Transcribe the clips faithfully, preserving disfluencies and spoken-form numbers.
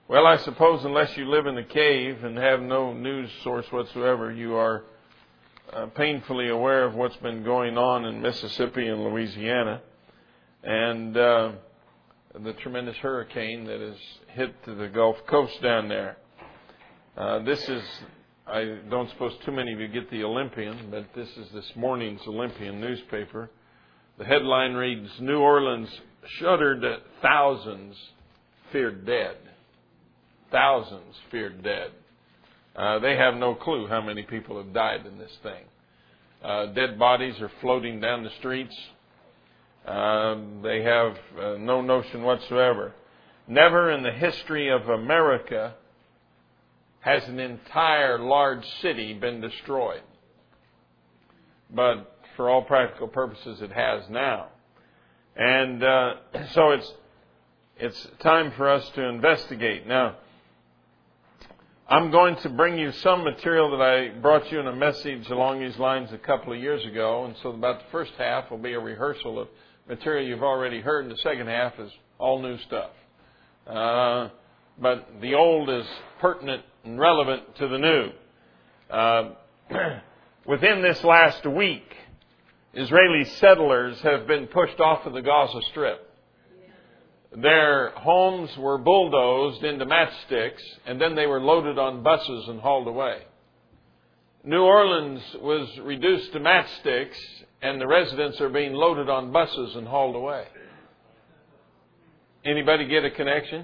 Well, I suppose unless you live in a cave and have no news source whatsoever, you are uh, painfully aware of what's been going on in Mississippi and Louisiana, and uh, the tremendous hurricane that has hit the Gulf Coast down there. Uh, this is, I don't suppose too many of you get the Olympian, but this is this morning's Olympian newspaper. The headline reads, New Orleans shuddered, thousands feared dead. Thousands feared dead. Uh, they have no clue how many people have died in this thing. Uh, dead bodies are floating down the streets. Uh, they have uh, no notion whatsoever. Never in the history of America has an entire large city been destroyed. But for all practical purposes, it has now. And uh, so it's it's time for us to investigate. Now, I'm going to bring you some material that I brought you in a message along these lines a couple of years ago. And so about the first half will be a rehearsal of material you've already heard. And the second half is all new stuff. Uh, but the old is pertinent and relevant to the new. Uh, within this last week, Israeli settlers have been pushed off of the Gaza Strip. Their homes were bulldozed into matchsticks, and then they were loaded on buses and hauled away. New Orleans was reduced to matchsticks, and the residents are being loaded on buses and hauled away. Anybody get a connection?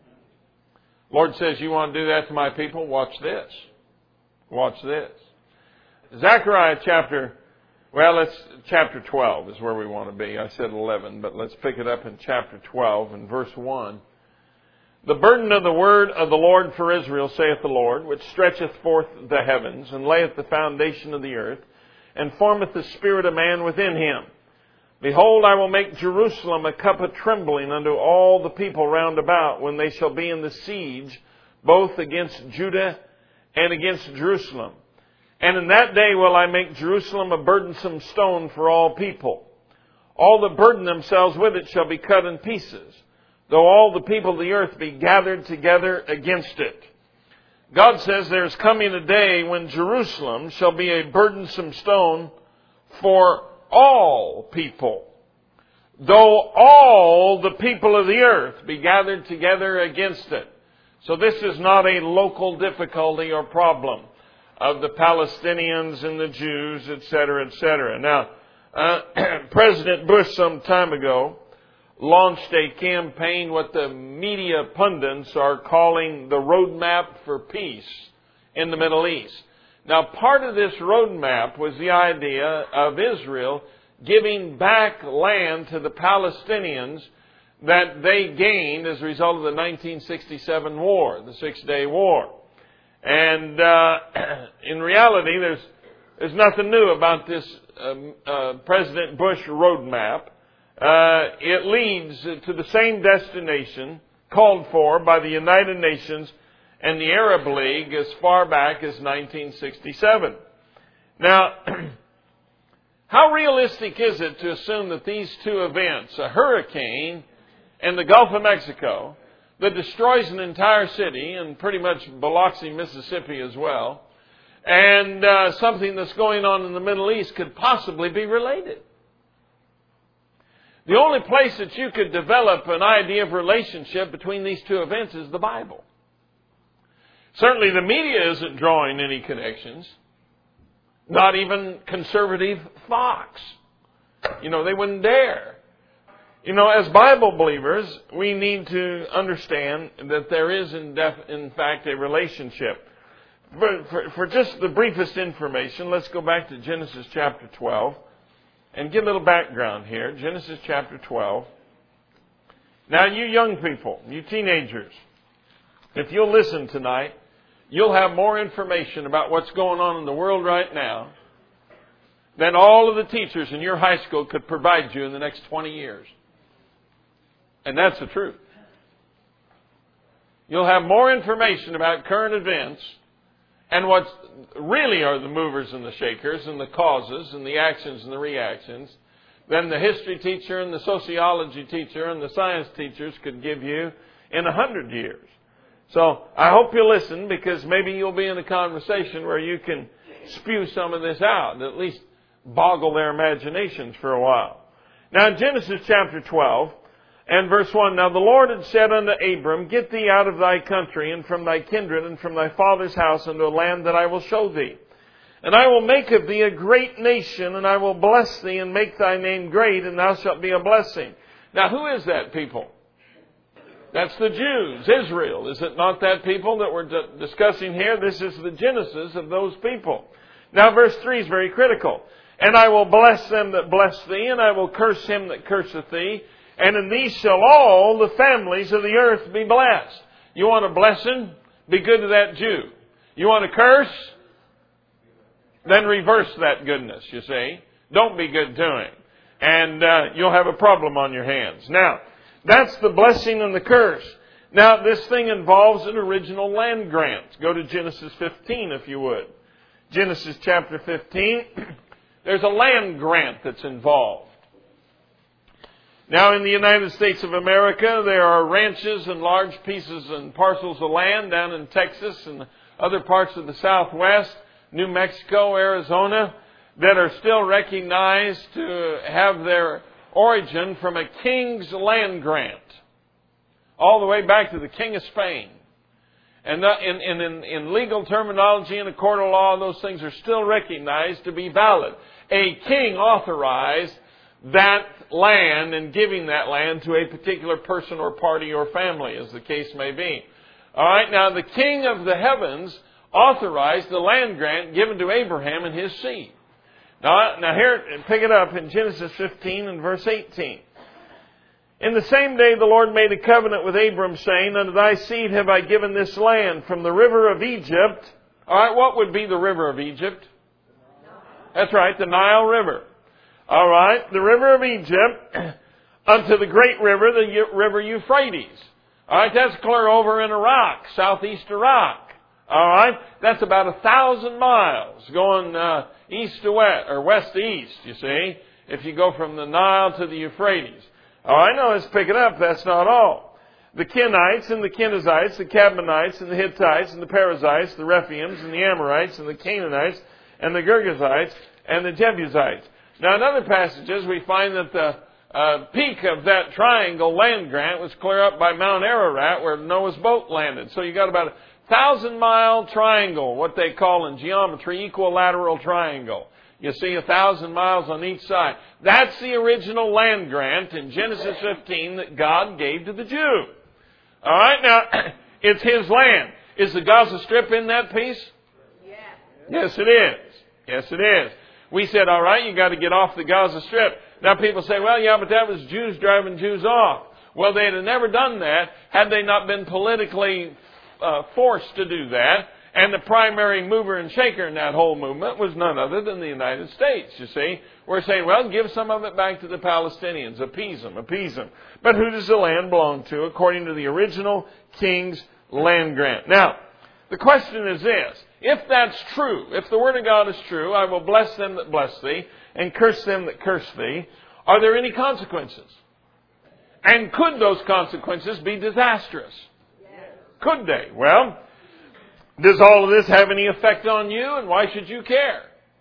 Lord says, you want to do that to my people? Watch this. Watch this. Zechariah chapter, well, it's chapter twelve is where we want to be. I said eleven, but let's pick it up in chapter twelve and verse one. The burden of the word of the Lord for Israel, saith the Lord, which stretcheth forth the heavens, and layeth the foundation of the earth, and formeth the spirit of man within him. Behold, I will make Jerusalem a cup of trembling unto all the people round about, when they shall be in the siege, both against Judah and against Jerusalem. And in that day will I make Jerusalem a burdensome stone for all people. All that burden themselves with it shall be cut in pieces, though all the people of the earth be gathered together against it. God says there's coming a day when Jerusalem shall be a burdensome stone for all people, though all the people of the earth be gathered together against it. So this is not a local difficulty or problem of the Palestinians and the Jews, et cetera, et cetera. Now, uh, President Bush some time ago launched a campaign, what the media pundits are calling the Roadmap for Peace in the Middle East. Now, part of this roadmap was the idea of Israel giving back land to the Palestinians that they gained as a result of the nineteen sixty-seven war, the Six-Day War. And uh, in reality, there's there's nothing new about this um, uh, President Bush roadmap. Uh, it leads to the same destination called for by the United Nations and the Arab League as far back as nineteen sixty-seven. Now, how realistic is it to assume that these two events, a hurricane and the Gulf of Mexico, that destroys an entire city and pretty much Biloxi, Mississippi as well, and uh, something that's going on in the Middle East could possibly be related? The only place that you could develop an idea of relationship between these two events is the Bible. Certainly the media isn't drawing any connections. Not even conservative Fox. You know, they wouldn't dare. You know, as Bible believers, we need to understand that there is in, def- in fact a relationship. For, for, for just the briefest information, let's go back to Genesis chapter twelve and get a little background here. Genesis chapter twelve. Now, you young people, you teenagers, if you'll listen tonight, you'll have more information about what's going on in the world right now than all of the teachers in your high school could provide you in the next twenty years. And that's the truth. You'll have more information about current events and what really are the movers and the shakers and the causes and the actions and the reactions than the history teacher and the sociology teacher and the science teachers could give you in a hundred years. So I hope you listen, because maybe you'll be in a conversation where you can spew some of this out and at least boggle their imaginations for a while. Now, in Genesis chapter twelve and verse one, Now the Lord had said unto Abram, Get thee out of thy country and from thy kindred and from thy father's house unto a land that I will show thee. And I will make of thee a great nation, and I will bless thee and make thy name great, and thou shalt be a blessing. Now, who is that people? That's the Jews, Israel. Is it not that people that we're d- discussing here? This is the genesis of those people. Now, verse three is very critical. And I will bless them that bless thee, and I will curse him that curseth thee. And in thee shall all the families of the earth be blessed. You want a blessing? Be good to that Jew. You want a curse? Then reverse that goodness, you see. Don't be good to him. And uh, you'll have a problem on your hands. Now, that's the blessing and the curse. Now, this thing involves an original land grant. Go to Genesis fifteen, if you would. Genesis chapter fifteen. There's a land grant that's involved. Now, in the United States of America, there are ranches and large pieces and parcels of land down in Texas and other parts of the Southwest, New Mexico, Arizona, that are still recognized to have their origin from a king's land grant, all the way back to the King of Spain. And in, in, in, in legal terminology in a court of law, those things are still recognized to be valid. A king authorized that land and giving that land to a particular person or party or family, as the case may be. All right, now the king of the heavens authorized the land grant given to Abraham and his seed. Now, now here, pick it up in Genesis fifteen and verse eighteen. In the same day the Lord made a covenant with Abram, saying, Unto thy seed have I given this land, from the river of Egypt. All right, what would be the river of Egypt? That's right, the Nile River. All right, the river of Egypt unto the great river, the river Euphrates. All right, that's clear over in Iraq, southeast Iraq. All right, that's about a thousand miles going uh, east to west, or west to east, you see, if you go from the Nile to the Euphrates. All right, now let's pick it up. That's not all. The Kenites and the Kenizzites, the Cadmonites and the Hittites and the Perizzites, the Rephaims and the Amorites and the Canaanites and the Girgashites and the Jebusites. Now, in other passages, we find that the uh, peak of that triangle land grant was clear up by Mount Ararat, where Noah's boat landed. So you got about a thousand-mile triangle, what they call in geometry equilateral triangle. You see a thousand miles on each side. That's the original land grant in Genesis fifteen that God gave to the Jew. All right, now, it's his land. Is the Gaza Strip in that piece? Yes. Yes, it is. Yes, it is. We said, all right, you got to get off the Gaza Strip. Now people say, well, yeah, but that was Jews driving Jews off. Well, they'd have never done that had they not been politically uh, forced to do that. And the primary mover and shaker in that whole movement was none other than the United States, you see. We're saying, well, give some of it back to the Palestinians. Appease them, appease them. But who does the land belong to according to the original king's land grant? Now, the question is this. If that's true, if the Word of God is true, I will bless them that bless thee and curse them that curse thee. Are there any consequences? And could those consequences be disastrous? Yes. Could they? Well, does all of this have any effect on you, and why should you care?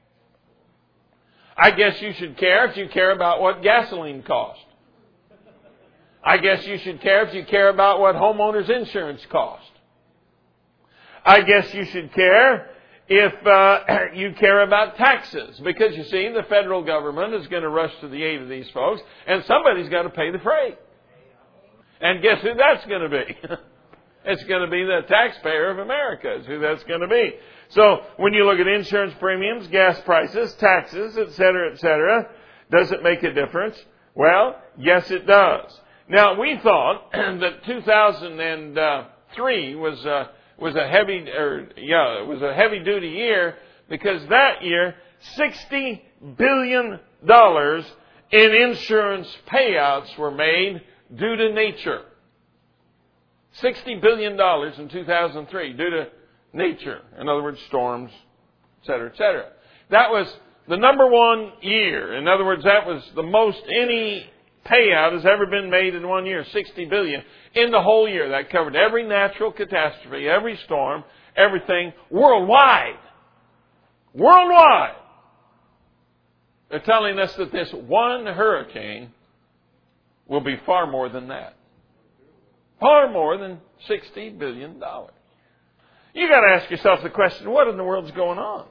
I guess you should care if you care about what gasoline costs. I guess you should care if you care about what homeowners insurance cost. I guess you should care if uh, you care about taxes. Because, you see, the federal government is going to rush to the aid of these folks, and somebody's got to pay the freight. And guess who that's going to be? It's going to be the taxpayer of America is who that's going to be. So, when you look at insurance premiums, gas prices, taxes, et cetera, et cetera, does it make a difference? Well, yes, it does. Now, we thought that two thousand three was... Uh, was a heavy, or yeah, it was a heavy-duty year because that year, sixty billion dollars in insurance payouts were made due to nature. sixty billion dollars in two thousand three due to nature. In other words, storms, et cetera, et cetera. That was the number one year. In other words, that was the most any payout has ever been made in one year. sixty billion dollars in the whole year. That covered every natural catastrophe, every storm, everything worldwide. Worldwide. They're telling us that this one hurricane will be far more than that. Far more than sixty billion dollars. You got to ask yourself the question, what in the world's going on?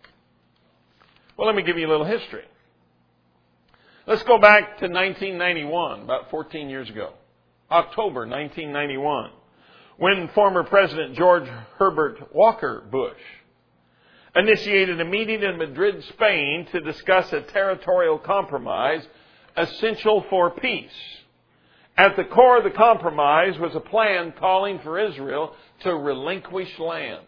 Well, let me give you a little history. Let's go back to nineteen ninety-one, about fourteen years ago. October nineteen ninety-one, when former President George Herbert Walker Bush initiated a meeting in Madrid, Spain, to discuss a territorial compromise essential for peace. At the core of the compromise was a plan calling for Israel to relinquish land.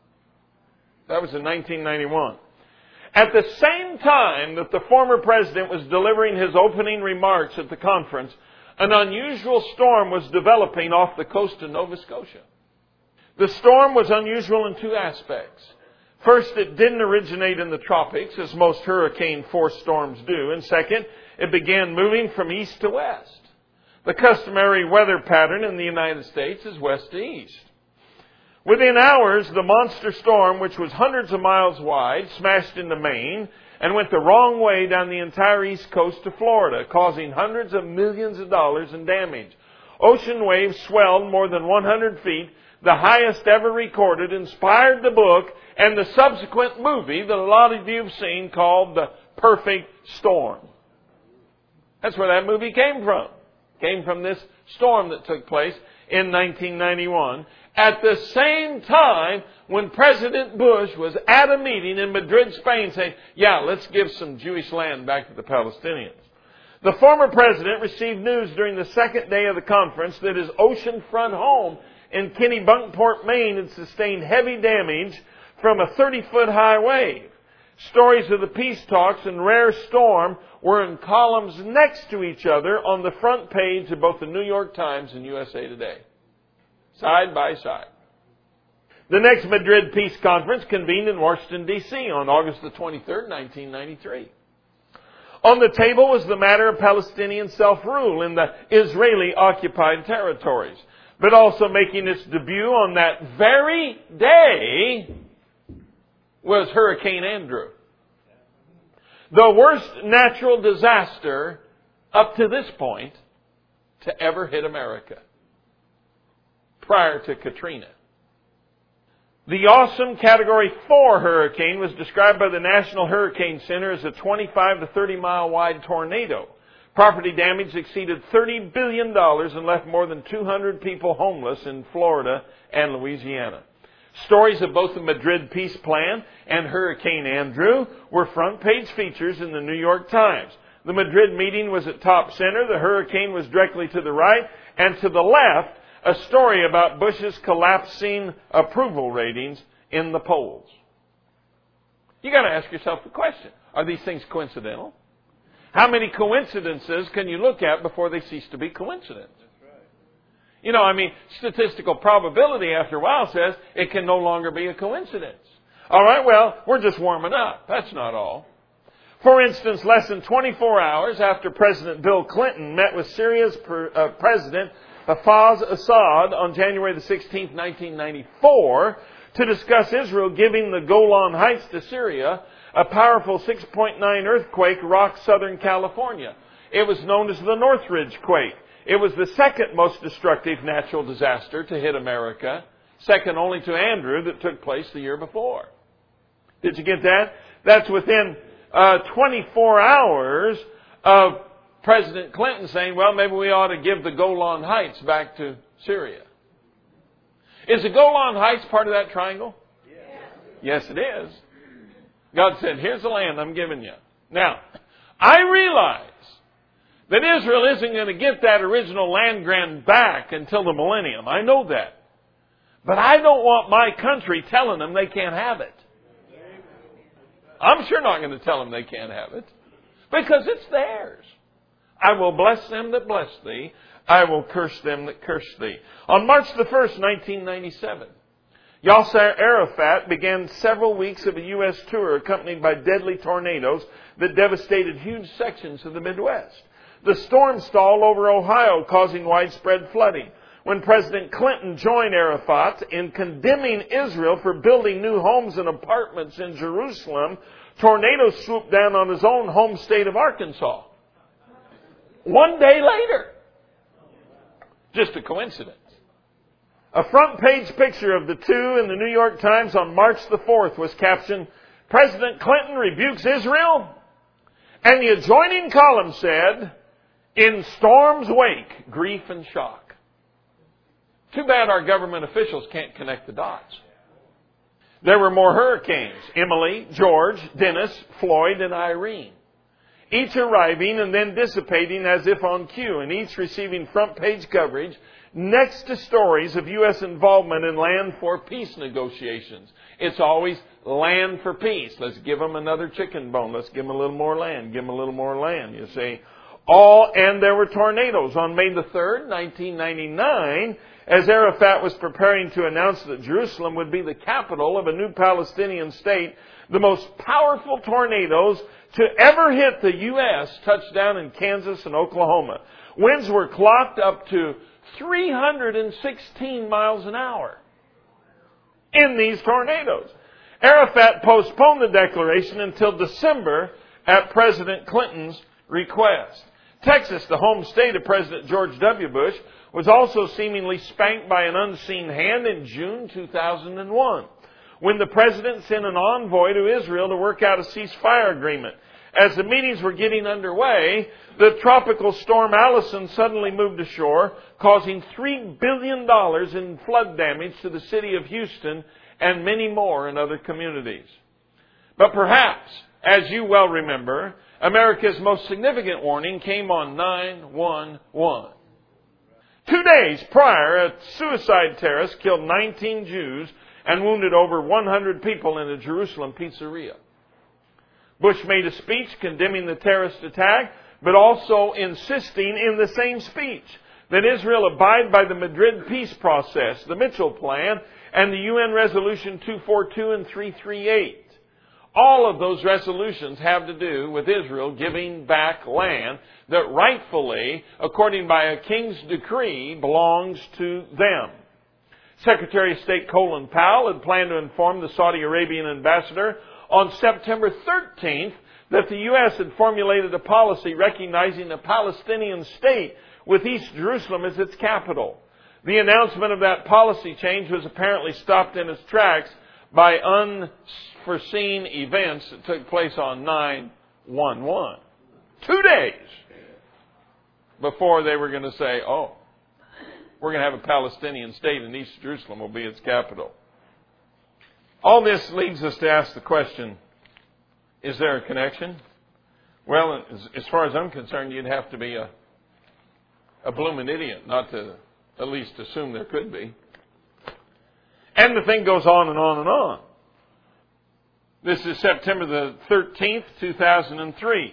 That was in nineteen ninety-one. At the same time that the former president was delivering his opening remarks at the conference, an unusual storm was developing off the coast of Nova Scotia. The storm was unusual in two aspects. First, it didn't originate in the tropics, as most hurricane-force storms do. And second, it began moving from east to west. The customary weather pattern in the United States is west to east. Within hours, the monster storm, which was hundreds of miles wide, smashed into Maine and went the wrong way down the entire east coast to Florida, causing hundreds of millions of dollars in damage. Ocean waves swelled more than one hundred feet, the highest ever recorded, inspired the book and the subsequent movie that a lot of you have seen called The Perfect Storm. That's where that movie came from. Came from this storm that took place in nineteen ninety-one. At the same time, when President Bush was at a meeting in Madrid, Spain, saying, yeah, let's give some Jewish land back to the Palestinians. The former president received news during the second day of the conference that his oceanfront home in Kennebunkport, Maine had sustained heavy damage from a thirty-foot high wave. Stories of the peace talks and rare storm were in columns next to each other on the front page of both the New York Times and U S A Today. Side by side. The next Madrid Peace Conference convened in Washington, D C on August the twenty-third, nineteen ninety-three. On the table was the matter of Palestinian self-rule in the Israeli-occupied territories. But also making its debut on that very day was Hurricane Andrew. The worst natural disaster up to this point to ever hit America, prior to Katrina. The awesome Category four hurricane was described by the National Hurricane Center as a twenty-five to thirty mile wide tornado. Property damage exceeded thirty billion dollars and left more than two hundred people homeless in Florida and Louisiana. Stories of both the Madrid Peace Plan and Hurricane Andrew were front page features in the New York Times. The Madrid meeting was at top center. The hurricane was directly to the right, and to the left, a story about Bush's collapsing approval ratings in the polls. You got to ask yourself the question, are these things coincidental? How many coincidences can you look at before they cease to be coincidence? You know, I mean, statistical probability after a while says it can no longer be a coincidence. All right, well, we're just warming up. That's not all. For instance, less than twenty-four hours after President Bill Clinton met with Syria's per, uh, President Hafez Assad on January the sixteenth, nineteen ninety-four, to discuss Israel giving the Golan Heights to Syria, a powerful six point nine earthquake rocked Southern California. It was known as the Northridge quake. It was the second most destructive natural disaster to hit America, second only to Andrew that took place the year before. Did you get that? That's within uh, twenty-four hours of President Clinton saying, well, maybe we ought to give the Golan Heights back to Syria. Is the Golan Heights part of that triangle? Yes, it is. God said, here's the land I'm giving you. Now, I realize that Israel isn't going to get that original land grant back until the millennium. I know that. But I don't want my country telling them they can't have it. I'm sure not going to tell them they can't have it, because it's theirs. I will bless them that bless thee. I will curse them that curse thee. On March the first, nineteen ninety-seven, Yasser Arafat began several weeks of a U S tour accompanied by deadly tornadoes that devastated huge sections of the Midwest. The storm stalled over Ohio, causing widespread flooding. When President Clinton joined Arafat in condemning Israel for building new homes and apartments in Jerusalem, tornadoes swooped down on his own home state of Arkansas. One day later. Just a coincidence. A front page picture of the two in the New York Times on March the fourth was captioned, President Clinton rebukes Israel. And the adjoining column said, in storm's wake, grief and shock. Too bad our government officials can't connect the dots. There were more hurricanes, Emily, George, Dennis, Floyd, and Irene. Each arriving and then dissipating as if on cue, and each receiving front page coverage next to stories of U S involvement in land for peace negotiations. It's always land for peace. Let's give them another chicken bone. Let's give them a little more land. Give them a little more land, you see. All, and there were tornadoes. On May the third, nineteen ninety-nine, as Arafat was preparing to announce that Jerusalem would be the capital of a new Palestinian state, the most powerful tornadoes to ever hit the U S touched down in Kansas and Oklahoma. Winds were clocked up to three hundred sixteen miles an hour in these tornadoes. Arafat postponed the declaration until December at President Clinton's request. Texas, the home state of President George W. Bush, was also seemingly spanked by an unseen hand in June two thousand one, when the president sent an envoy to Israel to work out a ceasefire agreement. As the meetings were getting underway, the tropical storm Allison suddenly moved ashore, causing three billion dollars in flood damage to the city of Houston and many more in other communities. But perhaps, as you well remember, America's most significant warning came on nine one one. Two days prior, a suicide terrorist killed nineteen Jews and wounded over one hundred people in a Jerusalem pizzeria. Bush made a speech condemning the terrorist attack, but also insisting in the same speech that Israel abide by the Madrid peace process, the Mitchell Plan, and the U N Resolution two forty-two and three thirty-eight. All of those resolutions have to do with Israel giving back land that rightfully, according by a king's decree, belongs to them. Secretary of State Colin Powell had planned to inform the Saudi Arabian ambassador on September thirteenth that the U S had formulated a policy recognizing a Palestinian state with East Jerusalem as its capital. The announcement of that policy change was apparently stopped in its tracks by unforeseen events that took place on nine one one. Two days before they were going to say, oh, we're going to have a Palestinian state and East Jerusalem will be its capital. All this leads us to ask the question, is there a connection? Well, as, as far as I'm concerned, you'd have to be a, a blooming idiot not to at least assume there could be. And the thing goes on and on and on. This is September the thirteenth, two thousand three.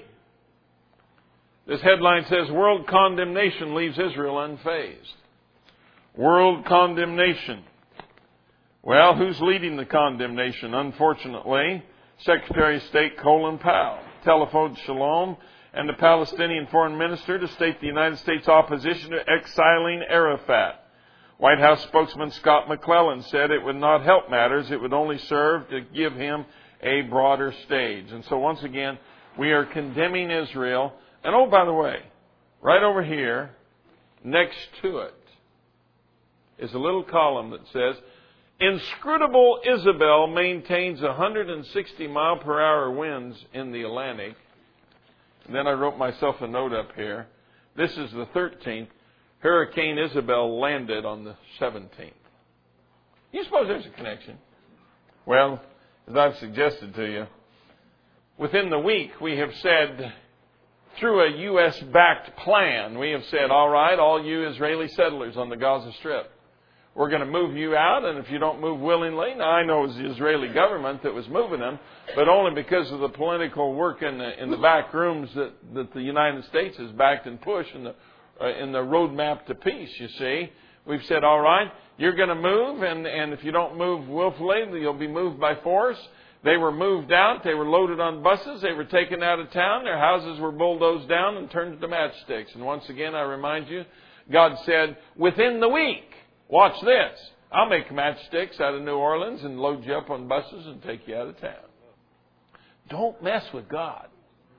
This headline says, World condemnation leaves Israel unfazed. World condemnation. Well, who's leading the condemnation? Unfortunately, Secretary of State Colin Powell telephoned Shalom and the Palestinian foreign minister to state the United States opposition to exiling Arafat. White House spokesman Scott McClellan said it would not help matters. It would only serve to give him a broader stage. And so once again, we are condemning Israel. And oh, by the way, right over here, next to it, is a little column that says, Inscrutable Isabel maintains one hundred sixty mile per hour winds in the Atlantic. And then I wrote myself a note up here. This is the thirteenth. Hurricane Isabel landed on the seventeenth. You suppose there's a connection? Well, as I've suggested to you, within the week we have said, through a U S-backed plan, we have said, all right, all you Israeli settlers on the Gaza Strip, we're going to move you out, and if you don't move willingly, now I know it was the Israeli government that was moving them, but only because of the political work in the, in the back rooms that, that the United States has backed and pushed in the, uh, in the roadmap to peace, you see. We've said, all right, you're going to move, and, and if you don't move willfully, you'll be moved by force. They were moved out. They were loaded on buses. They were taken out of town. Their houses were bulldozed down and turned into matchsticks. And once again, I remind you, God said, within the week, watch this, I'll make matchsticks out of New Orleans and load you up on buses and take you out of town. Don't mess with God.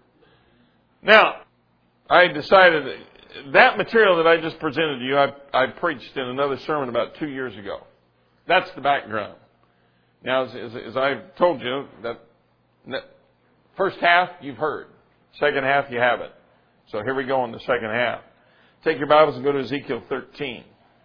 Now, I decided that, that material that I just presented to you, I, I preached in another sermon about two years ago. That's the background. Now, as, as, as I've told you, that, that first half you've heard. Second half you haven't. So here we go in the second half. Take your Bibles and go to Ezekiel thirteen.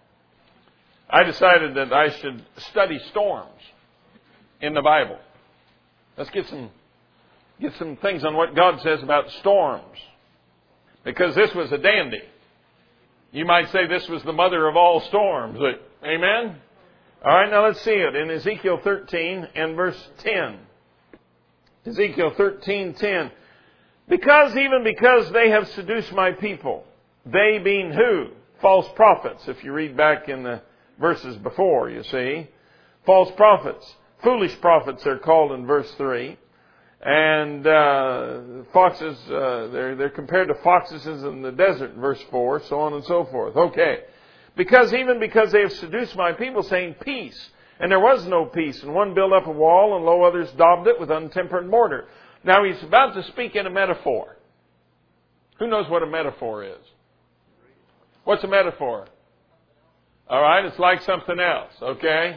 I decided that I should study storms in the Bible. Let's get some get some things on what God says about storms. Because this was a dandy. You might say this was the mother of all storms. Amen? All right, now let's see it in Ezekiel thirteen and verse ten. Ezekiel thirteen ten. Because, even because they have seduced my people, they being who? False prophets, if you read back in the verses before, you see. False prophets. Foolish prophets are called in verse three. And uh, foxes, uh, they're, they're compared to foxes in the desert in verse four, so on and so forth. Okay. Because, even because they have seduced my people, saying peace. And there was no peace. And one built up a wall, and lo, others daubed it with untempered mortar. Now he's about to speak in a metaphor. Who knows what a metaphor is? What's a metaphor? All right, it's like something else, okay?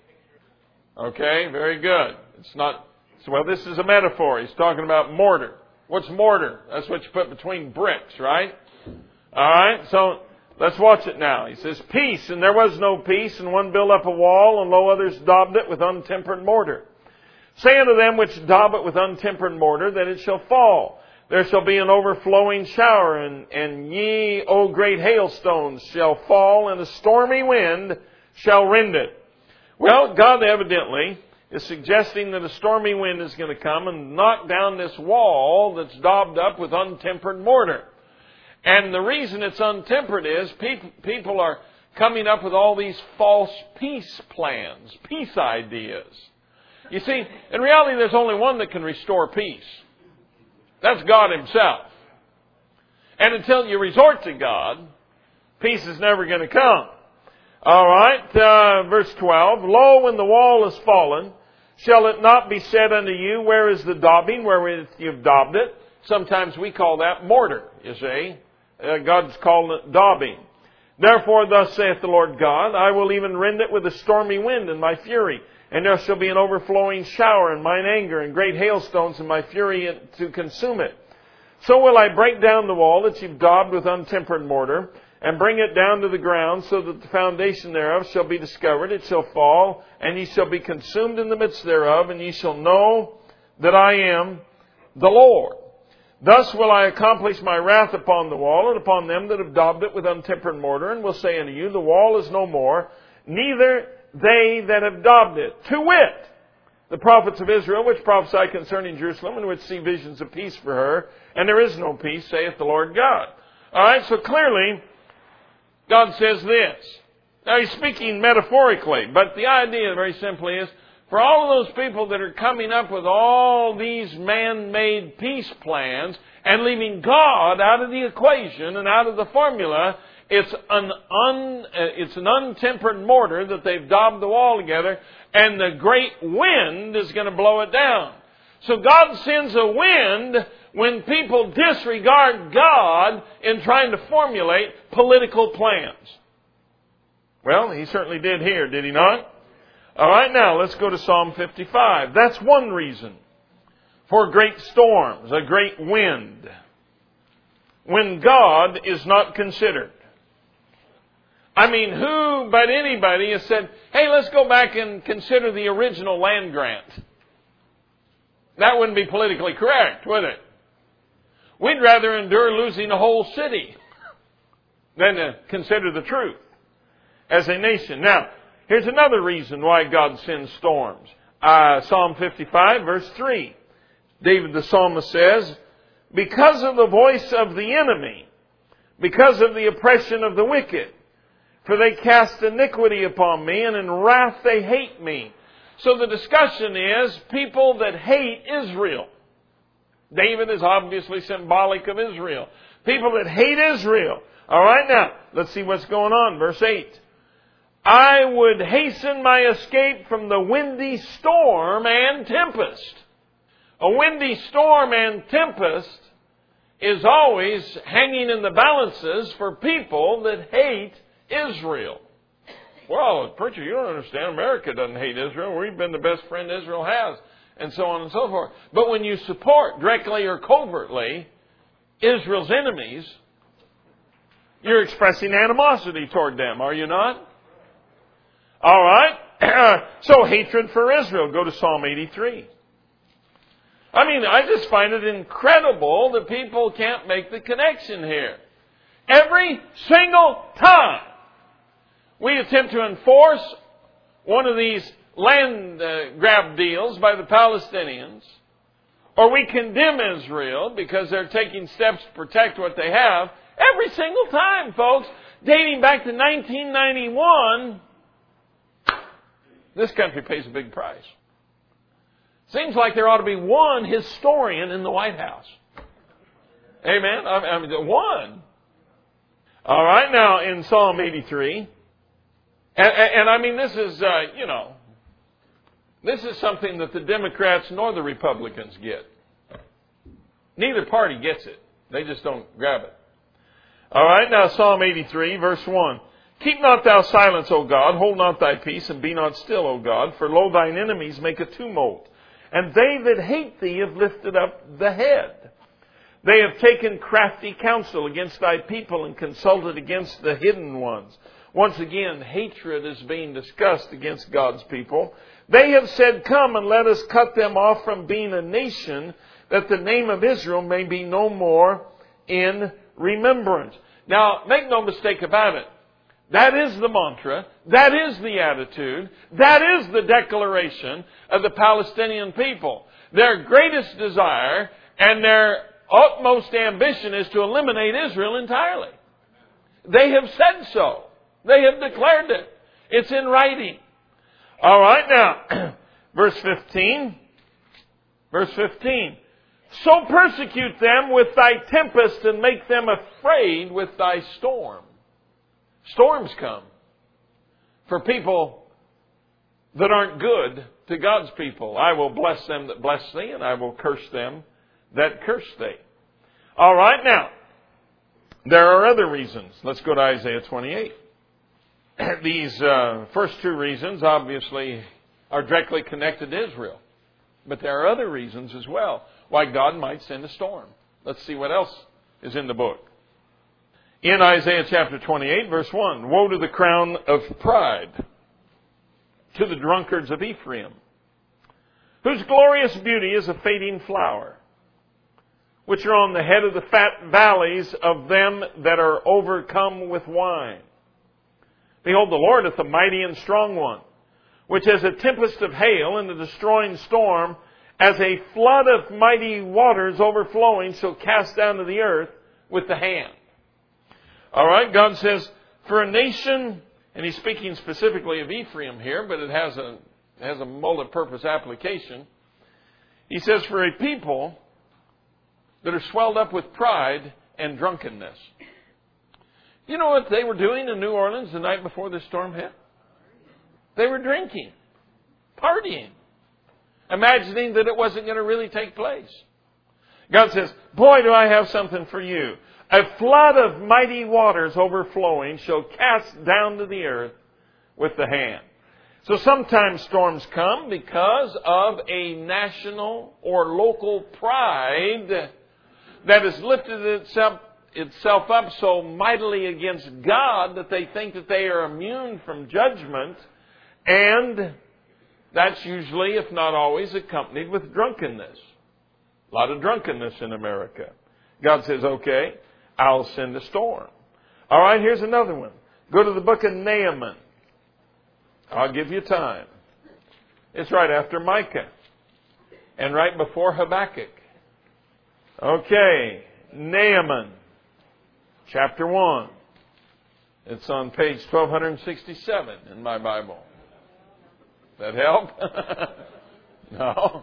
Okay, very good. It's not, well, this is a metaphor. He's talking about mortar. What's mortar? That's what you put between bricks, right? All right, so let's watch it now. He says, peace, and there was no peace, and one built up a wall, and lo, others daubed it with untempered mortar. Say unto them which daub it with untempered mortar, that it shall fall. There shall be an overflowing shower, and, and ye, O great hailstones, shall fall, and a stormy wind shall rend it. Well, God evidently is suggesting that a stormy wind is going to come and knock down this wall that's daubed up with untempered mortar. And the reason it's untempered is people, people are coming up with all these false peace plans, peace ideas. You see, in reality, there's only one that can restore peace. That's God Himself. And until you resort to God, peace is never going to come. All right, uh, verse twelve. Lo, when the wall is fallen, shall it not be said unto you, where is the daubing, wherewith you've daubed it? Sometimes we call that mortar, you see. Uh, God's calling it daubing. Therefore, thus saith the Lord God, I will even rend it with a stormy wind in my fury. And there shall be an overflowing shower in mine anger, and great hailstones in my fury to consume it. So will I break down the wall that you've daubed with untempered mortar, and bring it down to the ground, so that the foundation thereof shall be discovered. It shall fall, and ye shall be consumed in the midst thereof, and ye shall know that I am the Lord. Thus will I accomplish my wrath upon the wall, and upon them that have daubed it with untempered mortar, and will say unto you, the wall is no more, neither they that have daubed it. To wit, the prophets of Israel, which prophesy concerning Jerusalem, and which see visions of peace for her, and there is no peace, saith the Lord God. All right, so clearly, God says this. Now, He's speaking metaphorically, but the idea very simply is, for all of those people that are coming up with all these man-made peace plans and leaving God out of the equation and out of the formula, It's an un, it's an untempered mortar that they've daubed the wall together, and the great wind is going to blow it down. So God sends a wind when people disregard God in trying to formulate political plans. Well, He certainly did here, did He not? All right, now let's go to Psalm fifty-five. That's one reason for great storms, a great wind, when God is not considered. I mean, who but anybody has said, hey, let's go back and consider the original land grant. That wouldn't be politically correct, would it? We'd rather endure losing a whole city than to consider the truth as a nation. Now, here's another reason why God sends storms. Uh, Psalm fifty-five, verse three. David the psalmist says, because of the voice of the enemy, because of the oppression of the wicked, for they cast iniquity upon me, and in wrath they hate me. So the discussion is people that hate Israel. David is obviously symbolic of Israel. People that hate Israel. All right, now, let's see what's going on. Verse eight. I would hasten my escape from the windy storm and tempest. A windy storm and tempest is always hanging in the balances for people that hate Israel. Well, preacher, you don't understand. America doesn't hate Israel. We've been the best friend Israel has, and so on and so forth. But when you support, directly or covertly, Israel's enemies, you're expressing animosity toward them, are you not? All right. So hatred for Israel. Go to Psalm eighty-three. I mean, I just find it incredible that people can't make the connection here. Every single time we attempt to enforce one of these land uh, grab deals by the Palestinians, or we condemn Israel because they're taking steps to protect what they have, every single time, folks, dating back to nineteen ninety-one, this country pays a big price. Seems like there ought to be one historian in the White House. Amen? I mean, I mean one. All right, now in Psalm eighty-three, and, and, and I mean this is, uh, you know, this is something that the Democrats nor the Republicans get. Neither party gets it. They just don't grab it. All right, now Psalm eighty-three, verse one. Keep not thou silence, O God, hold not thy peace, and be not still, O God, for lo, thine enemies make a tumult, and they that hate thee have lifted up the head. They have taken crafty counsel against thy people and consulted against the hidden ones. Once again, hatred is being discussed against God's people. They have said, come and let us cut them off from being a nation, that the name of Israel may be no more in remembrance. Now, make no mistake about it. That is the mantra. That is the attitude. That is the declaration of the Palestinian people. Their greatest desire and their utmost ambition is to eliminate Israel entirely. They have said so. They have declared it. It's in writing. All right, now, verse fifteen. Verse fifteen. So persecute them with thy tempest and make them afraid with thy storm. Storms come for people that aren't good to God's people. I will bless them that bless thee, and I will curse them that curse thee. All right, now, there are other reasons. Let's go to Isaiah twenty-eight. These uh, first two reasons, obviously, are directly connected to Israel. But there are other reasons as well why God might send a storm. Let's see what else is in the book. In Isaiah chapter twenty-eight, verse one, woe to the crown of pride, to the drunkards of Ephraim, whose glorious beauty is a fading flower, which are on the head of the fat valleys of them that are overcome with wine. Behold, the Lord is a mighty and strong one, which as a tempest of hail and a destroying storm, as a flood of mighty waters overflowing, shall cast down to the earth with the hand. All right, God says, for a nation, and He's speaking specifically of Ephraim here, but it has a it has a multi-purpose application. He says, for a people that are swelled up with pride and drunkenness. You know what they were doing in New Orleans the night before this storm hit? They were drinking, partying, imagining that it wasn't going to really take place. God says, boy, do I have something for you. A flood of mighty waters overflowing shall cast down to the earth with the hand. So sometimes storms come because of a national or local pride that has lifted itself, itself up so mightily against God that they think that they are immune from judgment. And that's usually, if not always, accompanied with drunkenness. A lot of drunkenness in America. God says, okay, I'll send a storm. All right, here's another one. Go to the book of Naaman. I'll give you time. It's right after Micah and right before Habakkuk. Okay, Naaman, chapter one. It's on page twelve sixty-seven in my Bible. That help? No.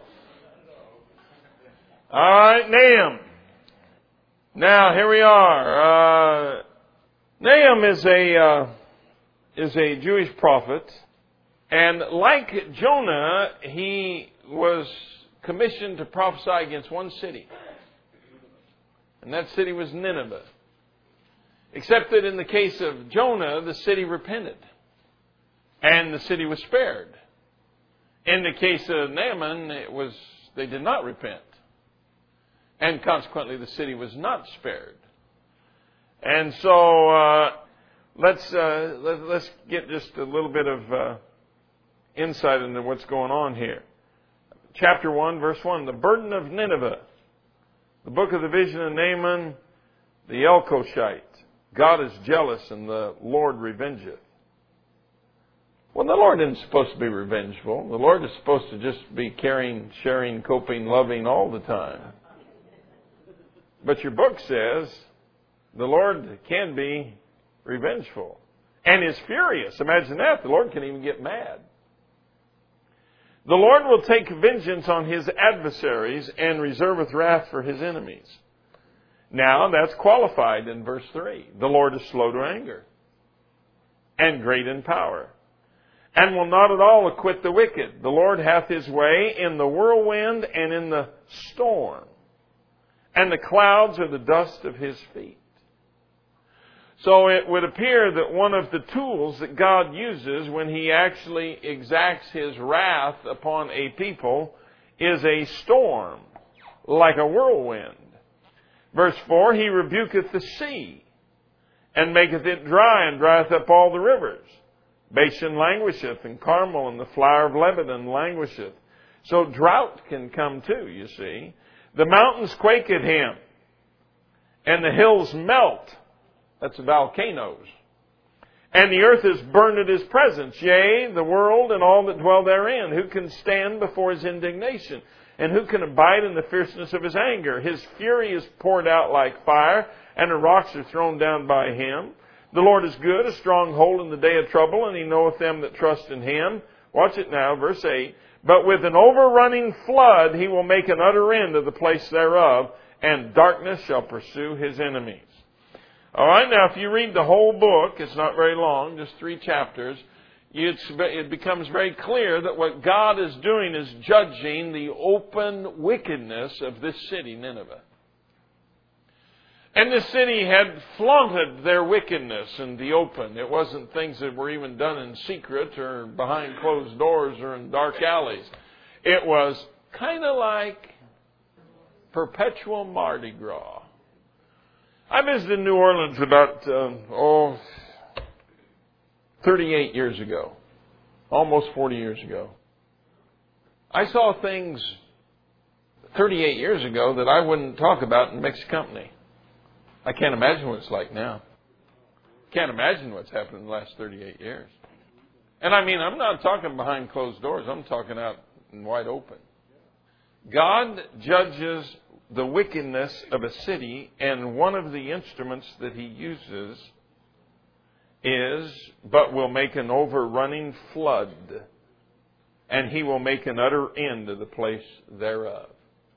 All right, Nahum. Now here we are. Uh, Nahum is a uh, is a Jewish prophet, and like Jonah, he was commissioned to prophesy against one city, and that city was Nineveh. Except that in the case of Jonah, the city repented, and the city was spared. In the case of Naaman, it was they did not repent, and consequently, the city was not spared. And so, uh, let's uh, let, let's get just a little bit of uh, insight into what's going on here. Chapter one, verse one: the burden of Nineveh, the book of the vision of Naaman, the Elkoshite. God is jealous, and the Lord revengeth. Well, the Lord isn't supposed to be revengeful. The Lord is supposed to just be caring, sharing, coping, loving all the time. But your book says the Lord can be revengeful and is furious. Imagine that. The Lord can even get mad. The Lord will take vengeance on His adversaries and reserveth wrath for His enemies. Now, that's qualified in verse three. The Lord is slow to anger and great in power, and will not at all acquit the wicked. The Lord hath His way in the whirlwind and in the storm, and the clouds are the dust of His feet. So it would appear that one of the tools that God uses when He actually exacts His wrath upon a people is a storm, like a whirlwind. Verse four, He rebuketh the sea, and maketh it dry, and drieth up all the rivers. Bashan languisheth, and Carmel and the flower of Lebanon languisheth. So drought can come too, you see. The mountains quake at Him, and the hills melt. That's volcanoes. And the earth is burned at His presence, yea, the world and all that dwell therein. Who can stand before His indignation? And who can abide in the fierceness of His anger? His fury is poured out like fire, and the rocks are thrown down by Him. The Lord is good, a stronghold in the day of trouble, and He knoweth them that trust in Him. Watch it now, verse eight. But with an overrunning flood He will make an utter end of the place thereof, and darkness shall pursue His enemies. All right, now if you read the whole book, it's not very long, just three chapters, it's, it becomes very clear that what God is doing is judging the open wickedness of this city, Nineveh. And this city had flaunted their wickedness in the open. It wasn't things that were even done in secret or behind closed doors or in dark alleys. It was kind of like perpetual Mardi Gras. I visited New Orleans about, um, oh, thirty-eight years ago. Almost forty years ago. I saw things thirty-eight years ago that I wouldn't talk about in mixed company. I can't imagine what it's like now. Can't imagine what's happened in the last thirty-eight years. And I mean, I'm not talking behind closed doors. I'm talking out in wide open. God judges the wickedness of a city, and one of the instruments that He uses is, but will make an overrunning flood, and He will make an utter end of the place thereof.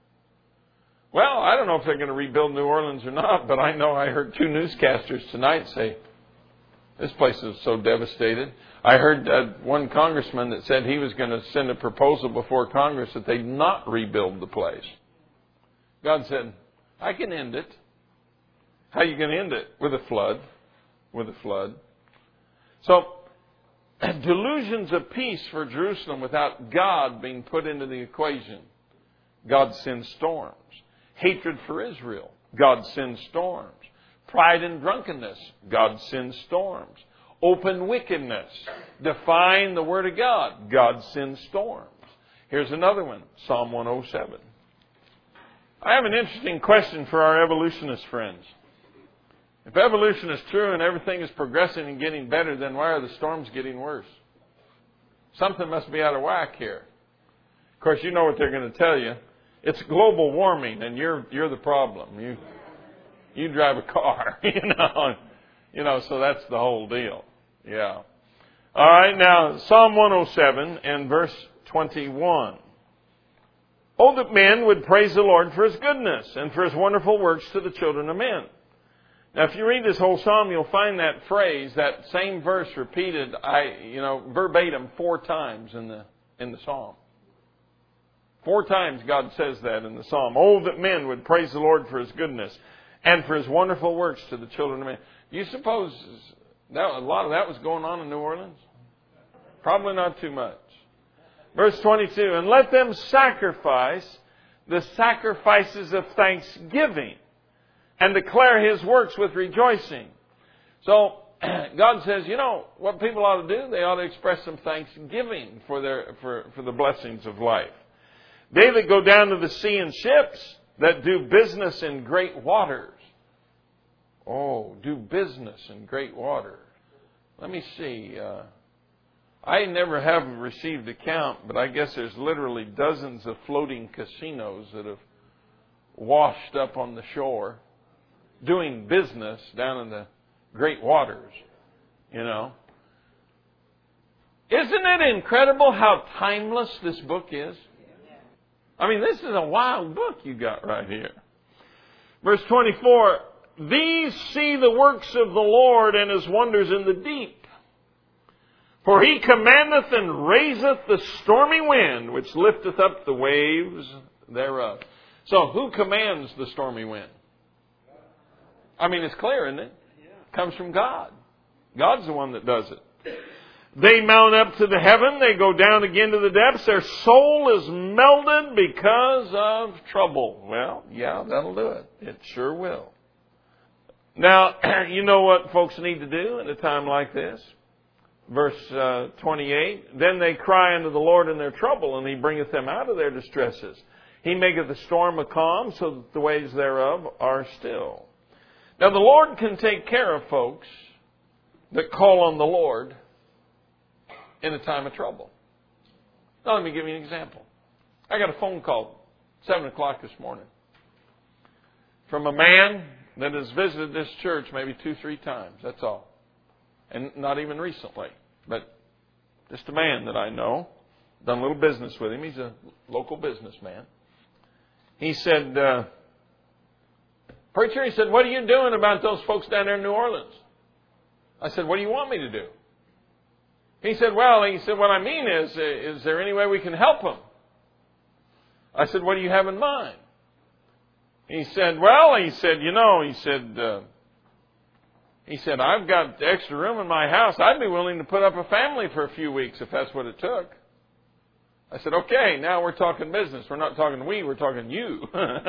Well, I don't know if they're going to rebuild New Orleans or not, but I know I heard two newscasters tonight say, this place is so devastated. I heard uh, one congressman that said he was going to send a proposal before Congress that they not rebuild the place. God said, I can end it. How are you going to end it? With a flood. With a flood. So, delusions of peace for Jerusalem without God being put into the equation. God sends storms. Hatred for Israel. God sends storms. Pride and drunkenness. God sends storms. Open wickedness. Defying the Word of God. God sends storms. Here's another one. Psalm one oh seven. I have an interesting question for our evolutionist friends. If evolution is true and everything is progressing and getting better, then why are the storms getting worse? Something must be out of whack here. Of course, you know what they're going to tell you. It's global warming, and you're you're the problem. You you drive a car, you know, you know. So that's the whole deal. Yeah. All right, now Psalm one oh seven and verse twenty-one. Oh, that men would praise the Lord for His goodness and for His wonderful works to the children of men. Now, if you read this whole psalm, you'll find that phrase, that same verse repeated, I, you know, verbatim four times in the in the psalm. Four times God says that in the psalm. Oh, that men would praise the Lord for His goodness and for His wonderful works to the children of men. Do you suppose that a lot of that was going on in New Orleans? Probably not too much. Verse twenty-two, and let them sacrifice the sacrifices of thanksgiving and declare His works with rejoicing. So, God says, you know, what people ought to do? They ought to express some thanksgiving for their for, for the blessings of life. They that go down to the sea in ships, that do business in great waters. Oh, do business in great waters. Let me see. Uh, I never have received a count, but I guess there's literally dozens of floating casinos that have washed up on the shore, doing business down in the great waters, you know. Isn't it incredible how timeless this book is? I mean, this is a wild book you got right here. Verse twenty-four, these see the works of the Lord and His wonders in the deep. For He commandeth and raiseth the stormy wind, which lifteth up the waves thereof. So, who commands the stormy wind? I mean, it's clear, isn't it? It comes from God. God's the one that does it. They mount up to the heaven. They go down again to the depths. Their soul is melted because of trouble. Well, yeah, that'll do it. It sure will. Now, you know what folks need to do at a time like this? Verse uh, twenty-eight, then they cry unto the Lord in their trouble, and He bringeth them out of their distresses. He maketh the storm a calm, so that the waves thereof are still. Now, the Lord can take care of folks that call on the Lord in a time of trouble. Now, let me give you an example. I got a phone call seven o'clock this morning from a man that has visited this church maybe two, three times. That's all. And not even recently, but just a man that I know. Done a little business with him. He's a local businessman. He said, uh, preacher, he said, what are you doing about those folks down there in New Orleans? I said, what do you want me to do? He said, well, he said, what I mean is, is there any way we can help them? I said, what do you have in mind? He said, well, he said, you know, he said, uh, he said, I've got extra room in my house. I'd be willing to put up a family for a few weeks if that's what it took. I said, okay, now we're talking business. We're not talking we, we're talking you.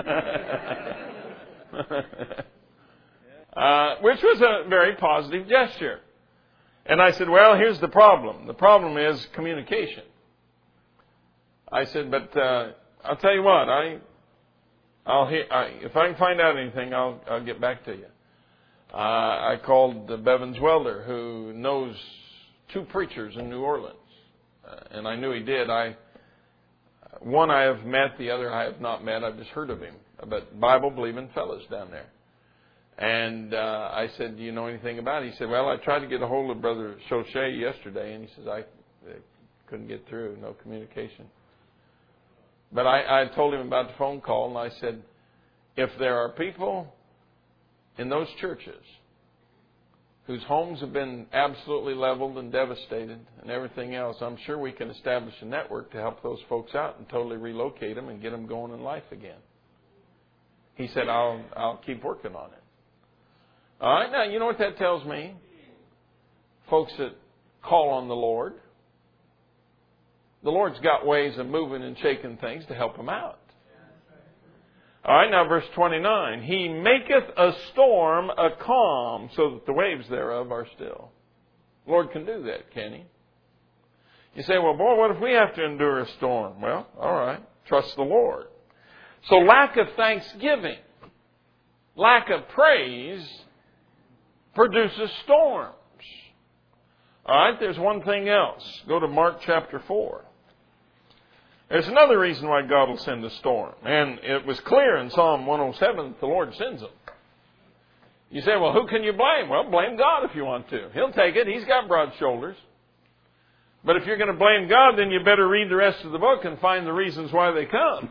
uh, which was a very positive gesture. And I said, well, here's the problem. The problem is communication. I said, but uh, I'll tell you what, I, I'll hear, I, if I can find out anything, I'll, I'll get back to you. Uh, I called the Bevins Welder, who knows two preachers in New Orleans, uh, and I knew he did. I one I have met, the other I have not met. I've just heard of him, but Bible-believing fellows down there. And uh, I said, do you know anything about it? He said, well, I tried to get a hold of Brother Chauchet yesterday, and he says, I uh, couldn't get through, no communication. But I, I told him about the phone call, and I said, if there are people in those churches whose homes have been absolutely leveled and devastated and everything else, I'm sure we can establish a network to help those folks out and totally relocate them and get them going in life again. He said, I'll, I'll keep working on it. All right, now, you know what that tells me? Folks that call on the Lord, the Lord's got ways of moving and shaking things to help them out. All right, now verse twenty-nine. He maketh a storm a calm, so that the waves thereof are still. The Lord can do that, can He? You say, well, boy, what if we have to endure a storm? Well, all right, trust the Lord. So lack of thanksgiving, lack of praise produces storms. All right, there's one thing else. Go to Mark chapter four. There's another reason why God will send a storm. And it was clear in Psalm one oh seven that the Lord sends them. You say, well, who can you blame? Well, blame God if you want to. He'll take it. He's got broad shoulders. But if you're going to blame God, then you better read the rest of the book and find the reasons why they come.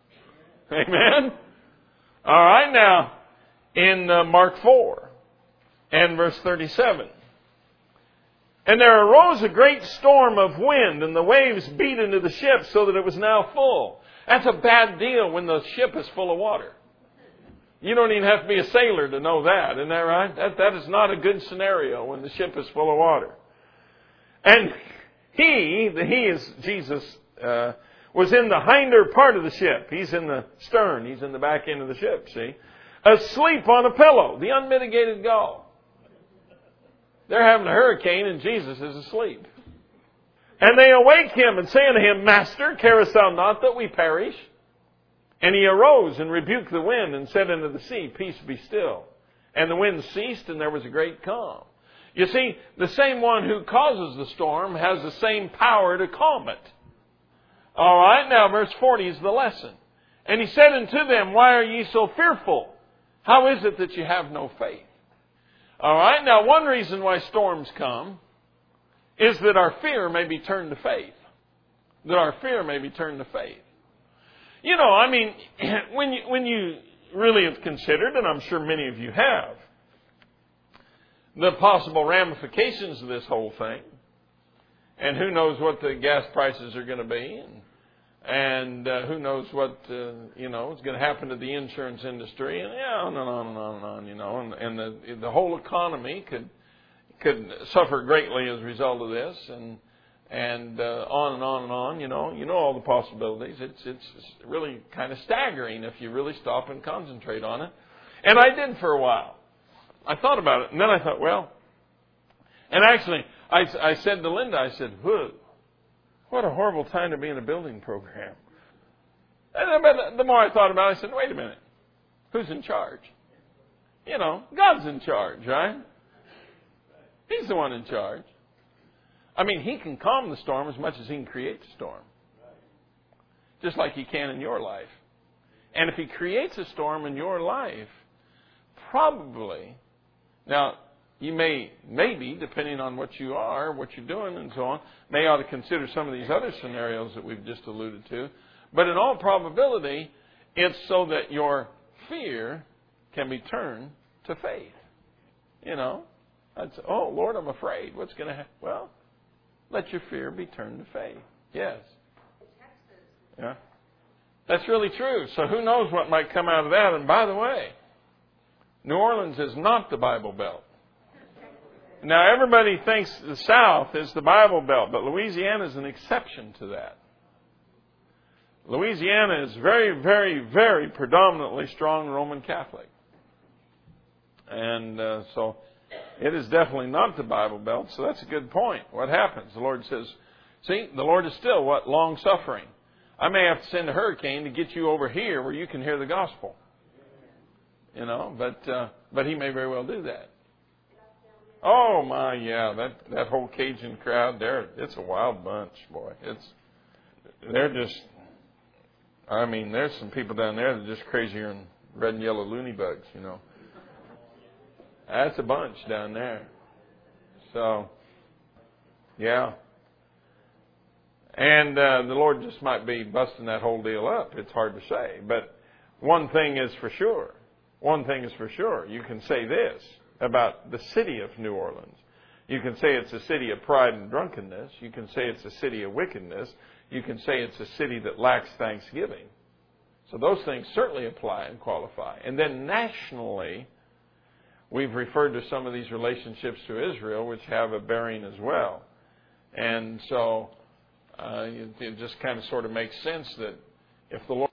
Amen? All right, now, in uh, Mark four and verse thirty-seven. And there arose a great storm of wind, and the waves beat into the ship so that it was now full. That's a bad deal when the ship is full of water. You don't even have to be a sailor to know that. Isn't that right? That, that is not a good scenario when the ship is full of water. And he, the he is Jesus, uh, was in the hinder part of the ship. He's in the stern. He's in the back end of the ship, see? Asleep on a pillow. The unmitigated gall. They're having a hurricane and Jesus is asleep. And they awake him and say unto him, Master, carest thou not that we perish? And he arose and rebuked the wind and said unto the sea, Peace, be still. And the wind ceased and there was a great calm. You see, the same one who causes the storm has the same power to calm it. All right, now verse forty is the lesson. And he said unto them, Why are ye so fearful? How is it that you have no faith? All right, now one reason why storms come is that our fear may be turned to faith. That our fear may be turned to faith. You know, I mean, when you, when you really have considered, and I'm sure many of you have, the possible ramifications of this whole thing, and who knows what the gas prices are going to be, and, and uh, who knows what, uh, you know, is going to happen to the insurance industry, and yeah, on and on and on and on, you know, and, and the, the whole economy could could suffer greatly as a result of this, and and uh, on and on and on, you know, you know all the possibilities. It's it's really kind of staggering if you really stop and concentrate on it. And I did for a while. I thought about it, and then I thought, well, and actually, I, I said to Linda, I said, whoa, what a horrible time to be in a building program. And then, the more I thought about it, I said, wait a minute, who's in charge? You know, God's in charge, right? He's the one in charge. I mean, He can calm the storm as much as He can create the storm. Just like He can in your life. And if He creates a storm in your life, probably, now, you may, maybe, depending on what you are, what you're doing and so on, may ought to consider some of these other scenarios that we've just alluded to. But in all probability, it's so that your fear can be turned to faith. You know, that's, oh, Lord, I'm afraid. What's going to happen? Well, let your fear be turned to faith. Yes. Yeah. That's really true. So who knows what might come out of that. And by the way, New Orleans is not the Bible Belt. Now, everybody thinks the South is the Bible Belt, but Louisiana is an exception to that. Louisiana is very, very, very predominantly strong Roman Catholic. And uh, so it is definitely not the Bible Belt, so that's a good point. What happens? The Lord says, see, the Lord is still what? Long-suffering. I may have to send a hurricane to get you over here where you can hear the gospel. You know, but uh, but He may very well do that. Oh my, yeah, that that whole Cajun crowd there, it's a wild bunch, boy. It's they're just, I mean, there's some people down there that are just crazier than red and yellow loony bugs, you know. That's a bunch down there. So, yeah. And uh, the Lord just might be busting that whole deal up. It's hard to say. But one thing is for sure. One thing is for sure. You can say this about the city of New Orleans. You can say it's a city of pride and drunkenness. You can say it's a city of wickedness. You can say it's a city that lacks thanksgiving. So those things certainly apply and qualify. And then nationally, we've referred to some of these relationships to Israel, which have a bearing as well. And so uh, it, it just kind of sort of makes sense that if the Lord